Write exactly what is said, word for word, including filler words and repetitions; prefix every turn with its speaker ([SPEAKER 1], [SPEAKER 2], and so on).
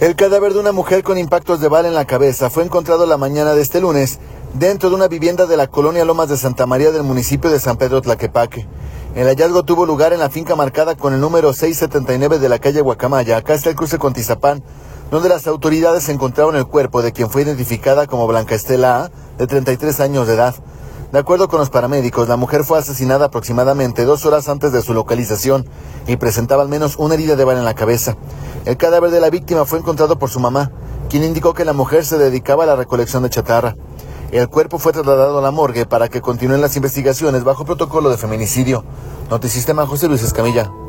[SPEAKER 1] El cadáver de una mujer con impactos de bala en la cabeza fue encontrado la mañana de este lunes dentro de una vivienda de la colonia Lomas de Santa María del municipio de San Pedro Tlaquepaque. El hallazgo tuvo lugar en la finca marcada con el número seiscientos setenta y nueve de la calle Guacamaya, acá está el cruce con Tizapán, donde las autoridades encontraron el cuerpo de quien fue identificada como Blanca Estela A, de treinta y tres años de edad. De acuerdo con los paramédicos, la mujer fue asesinada aproximadamente dos horas antes de su localización y presentaba al menos una herida de bala en la cabeza. El cadáver de la víctima fue encontrado por su mamá, quien indicó que la mujer se dedicaba a la recolección de chatarra. El cuerpo fue trasladado a la morgue para que continúen las investigaciones bajo protocolo de feminicidio. Notisistema, José Luis Escamilla.